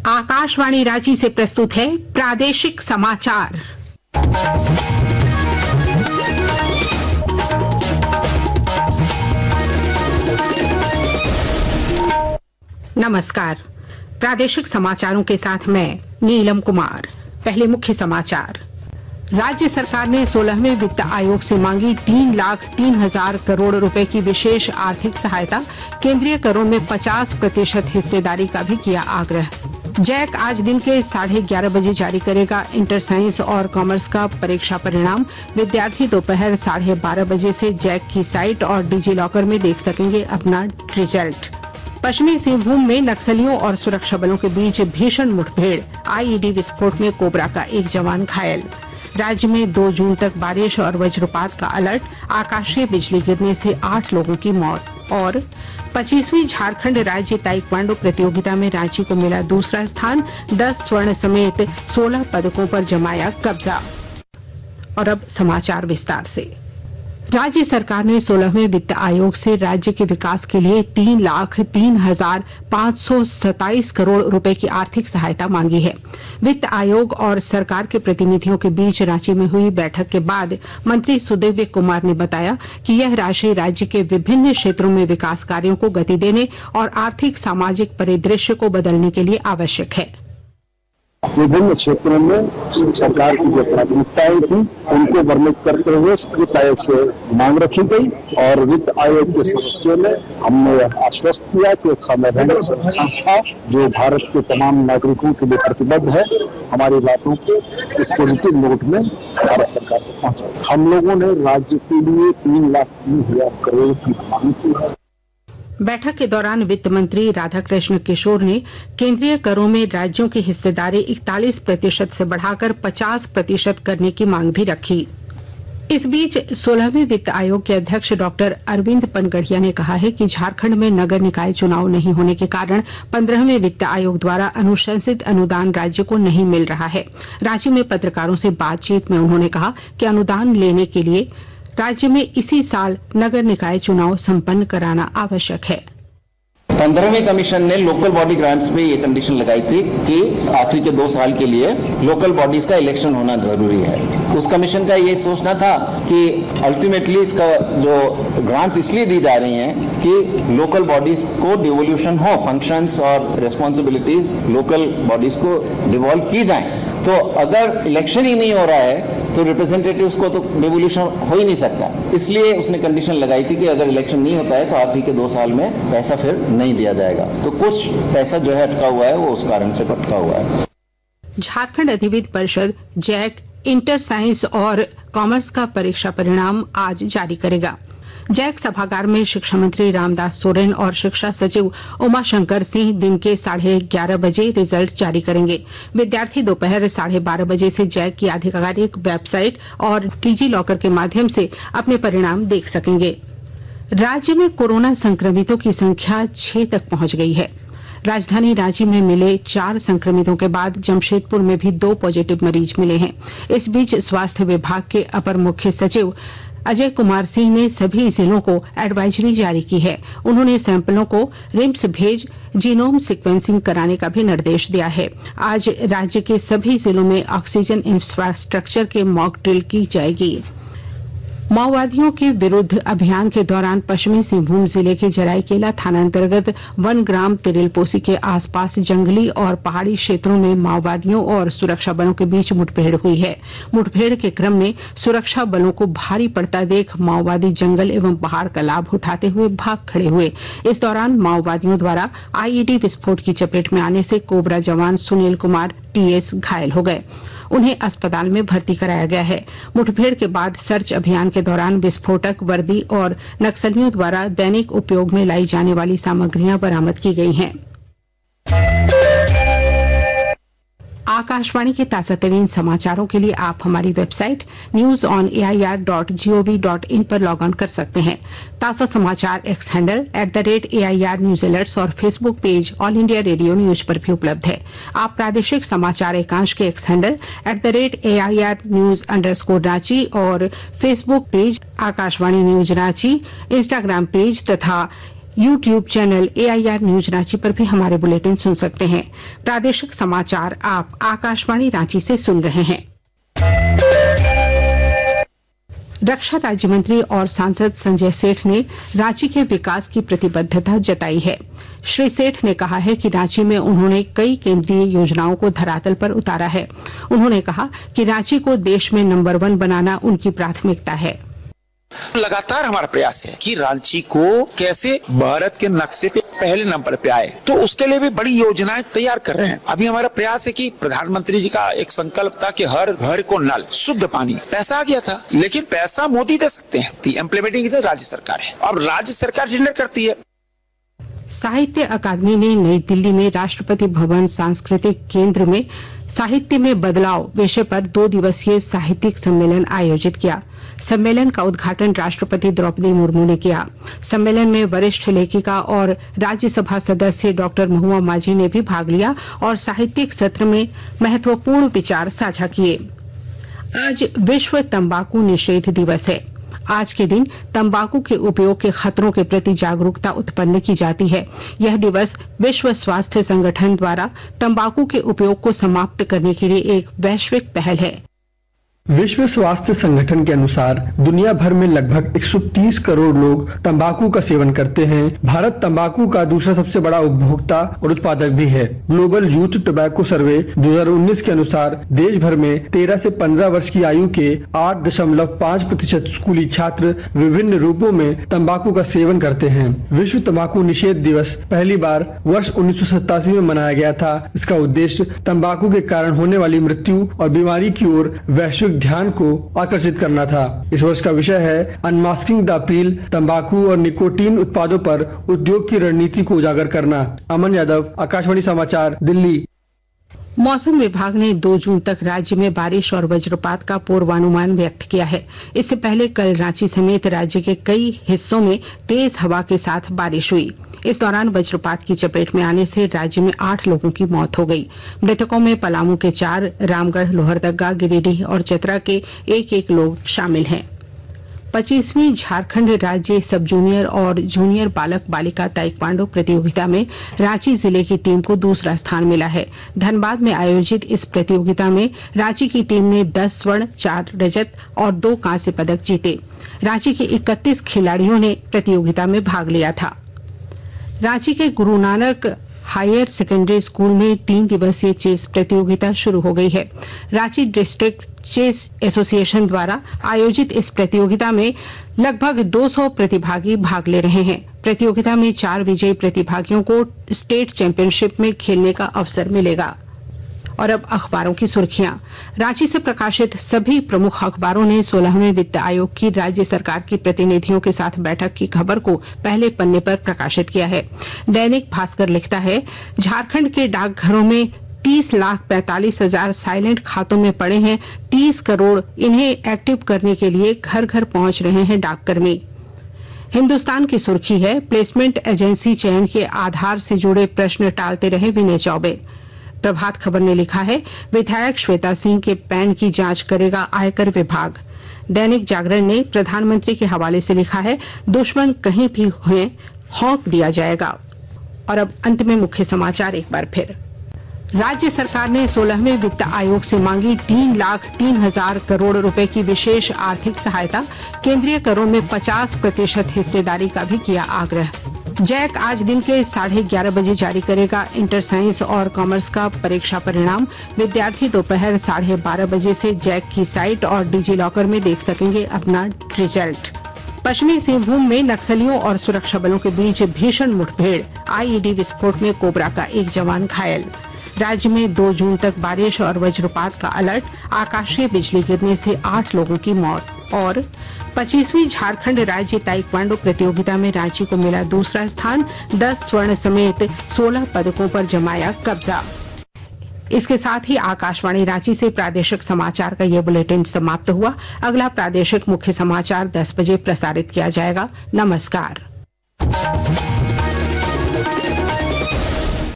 आकाशवाणी रांची से प्रस्तुत है प्रादेशिक समाचार। नमस्कार, प्रादेशिक समाचारों के साथ मैं नीलम कुमार। पहले मुख्य समाचार। राज्य सरकार ने 16वें वित्त आयोग से मांगी 3,03,000 करोड़ रुपए की विशेष आर्थिक सहायता। केंद्रीय करों में 50% हिस्सेदारी का भी किया आग्रह। जैक आज दिन के 11:30 बजे जारी करेगा इंटर साइंस और कॉमर्स का परीक्षा परिणाम। विद्यार्थी दोपहर 12:30 बजे से जैक की साइट और डिजी लॉकर में देख सकेंगे अपना रिजल्ट। पश्चिमी सिंहभूम में नक्सलियों और सुरक्षा बलों के बीच भीषण मुठभेड़। आईईडी विस्फोट में कोबरा का एक जवान घायल। राज्य में 2 जून तक बारिश और वज्रपात का अलर्ट। आकाशीय बिजली गिरने से 8 लोगों की मौत। और 25वीं झारखंड राज्य ताइक्वांडो प्रतियोगिता में रांची को मिला दूसरा स्थान। 10 स्वर्ण समेत 16 पदकों पर जमाया कब्जा। और अब समाचार विस्तार से। राज्य सरकार ने 16वें वित्त आयोग से राज्य के विकास के लिए 3,03,527 करोड़ रुपए की आर्थिक सहायता मांगी है। वित्त आयोग और सरकार के प्रतिनिधियों के बीच रांची में हुई बैठक के बाद मंत्री सुदेव्य कुमार ने बताया कि यह राशि राज्य के विभिन्न क्षेत्रों में विकास कार्यों को गति देने और आर्थिक सामाजिक परिदृश्य को बदलने के लिए आवश्यक है। विभिन्न क्षेत्रों में सरकार की जो प्राथमिकताएं थी उनको वर्णित करते हुए वित्त आयोग से मांग रखी गई और वित्त आयोग के सदस्यों ने हमने आश्वस्त किया कि एक संवैधानिक संस्था जो भारत के तमाम नागरिकों के लिए प्रतिबद्ध है हमारी बातों को एक पॉजिटिव नोट में भारत सरकार को पहुंचाई। हम लोगों ने राज्य के लिए 3,03,000 करोड़ की मांग की है। बैठक के दौरान वित्त मंत्री राधाकृष्ण किशोर ने केंद्रीय करों में राज्यों की हिस्सेदारी 41% से बढ़ाकर 50% करने की मांग भी रखी। इस बीच 16वें वित्त आयोग के अध्यक्ष डॉक्टर अरविंद पनगढ़िया ने कहा है कि झारखंड में नगर निकाय चुनाव नहीं होने के कारण 15वें वित्त आयोग द्वारा अनुशंसित अनुदान राज्य को नहीं मिल रहा है। रांची में पत्रकारों से बातचीत में उन्होंने कहा कि अनुदान लेने के लिए राज्य में इसी साल नगर निकाय चुनाव संपन्न कराना आवश्यक है। 15वें कमीशन ने लोकल बॉडी ग्रांट्स में ये कंडीशन लगाई थी कि आखिरी के 2 साल के लिए लोकल बॉडीज का इलेक्शन होना जरूरी है। उस कमीशन का ये सोचना था कि अल्टीमेटली इसका जो ग्रांट्स इसलिए दी जा रही हैं कि लोकल बॉडीज को डिवोल्यूशन हो, फंक्शंस और रिस्पॉन्सिबिलिटीज लोकल बॉडीज को डिवॉल्व की जाएं। तो अगर इलेक्शन ही नहीं हो रहा है तो रिप्रेजेंटेटिव्स को तो डिवोल्यूशन हो ही नहीं सकता। इसलिए उसने कंडीशन लगाई थी कि अगर इलेक्शन नहीं होता है तो आखिरी के 2 साल में पैसा फिर नहीं दिया जाएगा। तो कुछ पैसा जो है अटका हुआ है वो उस कारण से अटका हुआ है। झारखंड अधिविद्य परिषद जैक इंटर साइंस और कॉमर्स का परीक्षा परिणाम आज जारी करेगा। जैक सभागार में शिक्षा मंत्री रामदास सोरेन और शिक्षा सचिव उमाशंकर सिंह दिन के 11:30 बजे रिजल्ट जारी करेंगे। विद्यार्थी दोपहर 12:30 बजे से जैक की आधिकारिक वेबसाइट और डिजी लॉकर के माध्यम से अपने परिणाम देख सकेंगे। राज्य में कोरोना संक्रमितों की संख्या 6 तक पहुंच गई है। राजधानी रांची में मिले 4 संक्रमितों के बाद जमशेदपुर में भी 2 पॉजिटिव मरीज मिले हैं। इस बीच स्वास्थ्य विभाग के अपर मुख्य सचिव अजय कुमार सिंह ने सभी जिलों को एडवाइजरी जारी की है। उन्होंने सैंपलों को रिम्स भेज जीनोम सीक्वेंसिंग कराने का भी निर्देश दिया है। आज राज्य के सभी जिलों में ऑक्सीजन इंफ्रास्ट्रक्चर के मॉक ड्रिल की जाएगी। माओवादियों के विरुद्ध अभियान के दौरान पश्चिमी सिंहभूम जिले के जराईकेला थाना अंतर्गत 1 ग्राम तिरिलपोसी के आसपास जंगली और पहाड़ी क्षेत्रों में माओवादियों और सुरक्षा बलों के बीच मुठभेड़ हुई है। मुठभेड़ के क्रम में सुरक्षा बलों को भारी पड़ता देख माओवादी जंगल एवं पहाड़ का लाभ उठाते हुए भाग खड़े हुए। इस दौरान माओवादियों द्वारा आईईडी विस्फोट की चपेट में आने से कोबरा जवान सुनील कुमार टीएस घायल हो गए। उन्हें अस्पताल में भर्ती कराया गया है। मुठभेड़ के बाद सर्च अभियान के दौरान विस्फोटक, वर्दी और नक्सलियों द्वारा दैनिक उपयोग में लाई जाने वाली सामग्रियां बरामद की गई हैं। आकाशवाणी के ताजातरीन समाचारों के लिए आप हमारी वेबसाइट newsonair.gov.in पर लॉग ऑन कर सकते हैं। ताजा समाचार X handle @AIR news alerts और Facebook page all India radio news पर भी उपलब्ध है। आप प्रादेशिक समाचार एकांश के X handle @AIR news _Ranchi और Facebook page Akashvani news Ranchi, Instagram page तथा YouTube channel AIR news Ranchi पर भी हमारे बुलेटिन सुन सकते हैं। प्रादेशिक समाचार आप आकाशवाणी रांची से सुन रहे हैं। रक्षा राज्य मंत्री और सांसद संजय सेठ ने रांची के विकास की प्रतिबद्धता जताई है। श्री सेठ ने कहा है कि रांची में उन्होंने कई केंद्रीय योजनाओं को धरातल पर उतारा है। उन्होंने कहा कि रांची को देश में नंबर 1 बनाना उनकी प्राथमिकता है। लगातार हमारा प्रयास है कि रांची को कैसे भारत के नक्शे पे पहले नंबर पे आए, तो उसके लिए भी बड़ी योजनाएं तैयार कर रहे हैं। अभी हमारा प्रयास है कि प्रधानमंत्री जी का एक संकल्प था कि हर घर को नल, शुद्ध पानी। पैसा आ गया था, लेकिन पैसा मोदी दे सकते हैं, इम्प्लीमेंटिंग राज्य सरकार है। अब राज्य सरकार टेंडर करती है। साहित्य अकादमी ने नई दिल्ली में राष्ट्रपति भवन सांस्कृतिक केंद्र में साहित्य में बदलाव विषय पर 2 दिवसीय साहित्यिक सम्मेलन आयोजित किया। सम्मेलन का उद्घाटन राष्ट्रपति द्रौपदी मुर्मू ने किया। सम्मेलन में वरिष्ठ लेखिका और राज्यसभा सदस्य डॉक्टर महुआ माझी ने भी भाग लिया और साहित्यिक सत्र में महत्वपूर्ण विचार साझा किए। आज विश्व तंबाकू निषेध दिवस है। आज के दिन तंबाकू के उपयोग के खतरों के प्रति जागरूकता उत्पन्न की जाती है। यह दिवस विश्व स्वास्थ्य संगठन द्वारा तंबाकू के उपयोग को समाप्त करने के लिए एक वैश्विक पहल है। विश्व स्वास्थ्य संगठन के अनुसार दुनिया भर में लगभग 130 करोड़ लोग तंबाकू का सेवन करते हैं। भारत तंबाकू का दूसरा सबसे बड़ा उपभोक्ता और उत्पादक भी है। ग्लोबल यूथ टोबैको सर्वे 2019 के अनुसार देश भर में 13 से 15 वर्ष की आयु के 8.5% स्कूली छात्र विभिन्न रूपों में तंबाकू का सेवन करते हैं। विश्व तंबाकू निषेध दिवस पहली बार वर्ष 1987 में मनाया गया था। इसका उद्देश्य तंबाकू के कारण होने वाली मृत्यु और बीमारी की ओर वैश्विक ध्यान को आकर्षित करना था। इस वर्ष का विषय है अनमास्किंग द अपील, तंबाकू और निकोटीन उत्पादों पर उद्योग की रणनीति को उजागर करना। अमन यादव, आकाशवाणी समाचार, दिल्ली। मौसम विभाग ने 2 जून तक राज्य में बारिश और वज्रपात का पूर्वानुमान व्यक्त किया है। इससे पहले कल रांची समेत राज्य के कई हिस्सों में तेज हवा के साथ बारिश हुई। इस दौरान वज्रपात की चपेट में आने से राज्य में 8 लोगों की मौत हो गई। मृतकों में पलामू के 4, रामगढ़, लोहरदगा, गिरिडीह और चतरा के 1-1 लोग शामिल हैं। 25वीं झारखंड राज्य सब जूनियर और जूनियर बालक बालिका ताइक्वांडो प्रतियोगिता में रांची जिले की टीम को दूसरा स्थान मिला है। धनबाद में आयोजित इस प्रतियोगिता में रांची की टीम ने 10 स्वर्ण, 4 रजत और 2 कांस्य पदक जीते। रांची के 31 खिलाड़ियों ने प्रतियोगिता में भाग लिया था। रांची के Guru Nanak higher secondary school में 3 दिवसीय चेस प्रतियोगिता शुरू हो गई है। रांची डिस्ट्रिक्ट चेस एसोसिएशन द्वारा आयोजित इस प्रतियोगिता में लगभग 200 प्रतिभागी भाग ले रहे हैं। प्रतियोगिता में 4 विजयी प्रतिभागियों को स्टेट चैंपियनशिप में खेलने का अवसर मिलेगा। और अब अखबारों की सुर्खियां। रांची से प्रकाशित सभी प्रमुख अखबारों ने 16वें वित्त आयोग की राज्य सरकार के प्रतिनिधियों के साथ बैठक की खबर को पहले पन्ने पर प्रकाशित किया है। दैनिक भास्कर लिखता है, झारखंड के डाकघरों में 30,45,000 साइलेंट खातों में पड़े हैं 30 करोड़। इन्हें एक्टिव करने के लिए घर घर पहुंच रहे हैं डाककर्मी। हिंदुस्तान की सुर्खी है, प्लेसमेंट एजेंसी चयन के आधार से जुड़े प्रश्न टालते रहे विनय चौबे। प्रभात खबर ने लिखा है, विधायक श्वेता सिंह के पैन की जांच करेगा आयकर विभाग। दैनिक जागरण ने प्रधानमंत्री के हवाले से लिखा है, दुश्मन कहीं भी हुए हौंक दिया जाएगा। और अब अंत में मुख्य समाचार एक बार फिर। राज्य सरकार ने 16वें वित्त आयोग से मांगी 3,03,000 करोड़ रुपए की विशेष आर्थिक सहायता। केंद्रीय करों में 50% हिस्सेदारी का भी किया आग्रह। जैक आज दिन के 11:30 बजे जारी करेगा इंटर साइंस और कॉमर्स का परीक्षा परिणाम। विद्यार्थी दोपहर 12:30 बजे से जैक की साइट और डिजी लॉकर में देख सकेंगे अपना रिजल्ट। पश्चिमी सिंहभूम में नक्सलियों और सुरक्षा बलों के बीच भीषण मुठभेड़, आईईडी विस्फोट में कोबरा का एक जवान घायल। राज्य में 2 जून तक बारिश और वज्रपात का अलर्ट, आकाशीय बिजली गिरने से 8 लोगों की मौत। और 25वीं झारखंड राज्य ताइक्वांडो प्रतियोगिता में रांची को मिला दूसरा स्थान, 10 स्वर्ण समेत 16 पदकों पर जमाया कब्जा। इसके साथ ही आकाशवाणी रांची से प्रादेशिक समाचार का ये बुलेटिन समाप्त हुआ। अगला प्रादेशिक मुख्य समाचार 10 बजे प्रसारित किया जाएगा। नमस्कार।